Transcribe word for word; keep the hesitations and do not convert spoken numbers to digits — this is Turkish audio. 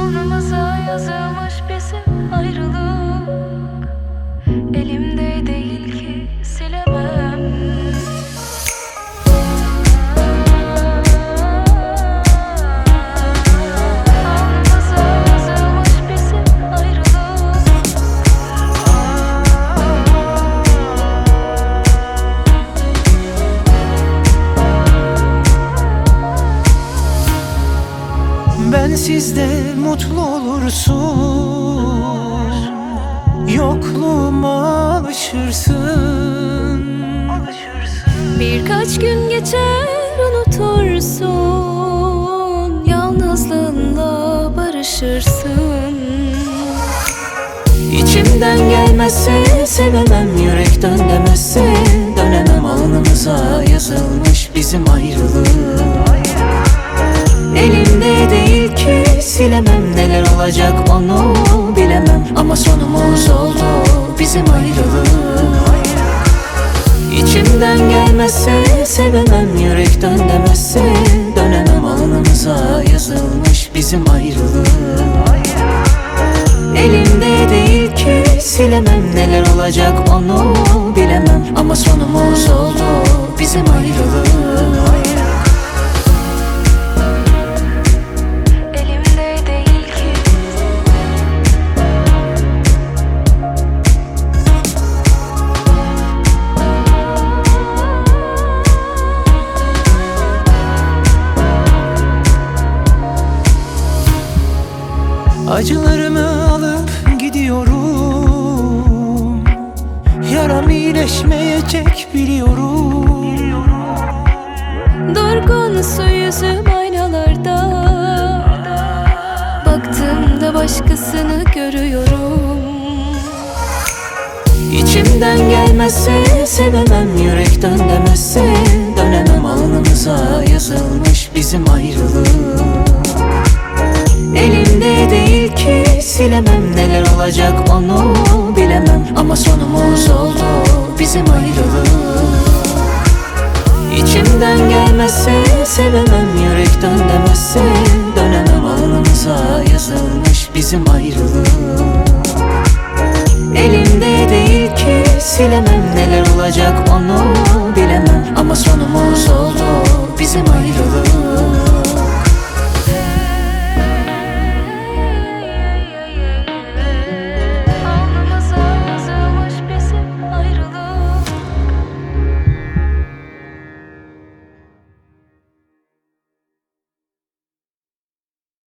Alnımıza yazılmış bizim ayrılık. Elimde değil ki silemem. Alnımıza yazılmış bizim ayrılık. Bensiz de mutlu olursun, yokluğuma alışırsın. Birkaç gün geçer unutursun, yalnızlığınla barışırsın. İçimden gelmezse sevemem, yürekten demezse dönemem. Alnımıza yazılmış bizim ayrılık. Elimde değil ki silemem, neler olacak onu bilemem. Ama sonumuz oldu bizim ayrılık. İçimden gelmezse sevemem, yürekten demezse dönemem. Alnımıza yazılmış bizim ayrılık. Elimde değil ki silemem, neler olacak onu bilemem. Ama sonumuz oldu bizim ayrılık. Elimde değil ki. Acılarımı alıp gidiyorum, yaram iyileşmeyecek biliyorum. Durgun su yüzüm aynalarda, baktığımda başkasını görüyorum. İçimden gelmezse sevemem, yürekten demezse dönemem. Alnımıza yazılmış bizim ayrılık. Elimde değil ki silemem, neler olacak onu bilemem. Ama sonumuz oldu bizim ayrılık. İçimden gelmezse sevemem, yürekten demezse dönemem. Alnımıza yazılmış bizim ayrılık. Elimde değil ki silemem, neler olacak onu bilemem. Ama sonumuz oldu bizim ayrılık.